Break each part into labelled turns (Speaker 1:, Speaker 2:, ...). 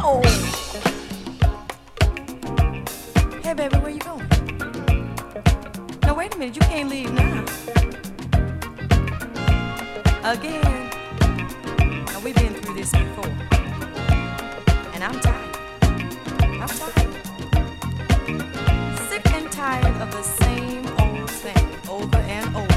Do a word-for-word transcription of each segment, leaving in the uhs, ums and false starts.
Speaker 1: Oh. Hey, baby, where you going? No, wait a minute. You can't leave now. Again. Now, we've been through this before. And I'm tired. I'm tired. Sick and tired of the same old thing over and over.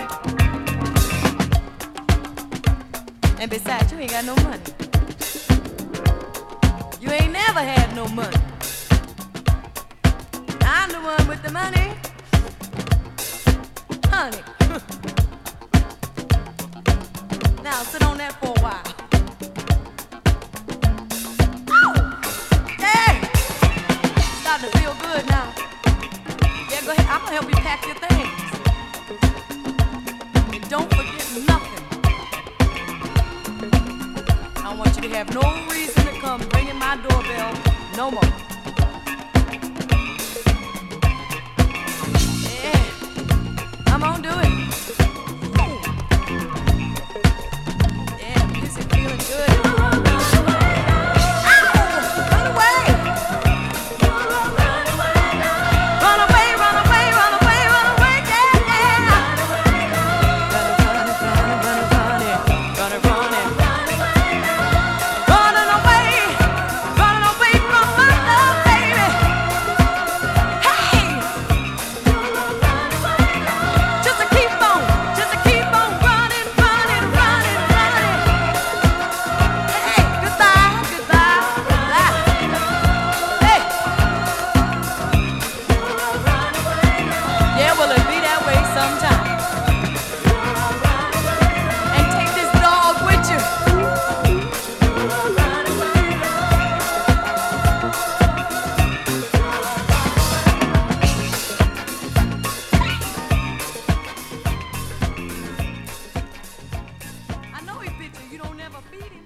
Speaker 2: And besides, you ain't got no money.
Speaker 1: You ain't never had no money. I'm the one with the money. Honey. Now sit on that for a while. Oh! Yeah! Starting to feel good now. Yeah, go ahead. I'm gonna help you pack your things. And don't forget nothing. I don't want you to have no reason to come ringing my doorbell no more. Yeah, I'm gonna do it. Yeah, this is feeling good. You don't never feed him.